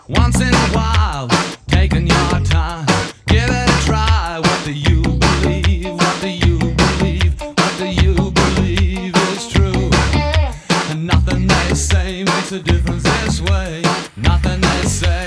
Once in a while, taking your time, give it a try. What do you believe? What do you believe? What do you believe is true? And nothing they say makes a difference this way. Nothing they say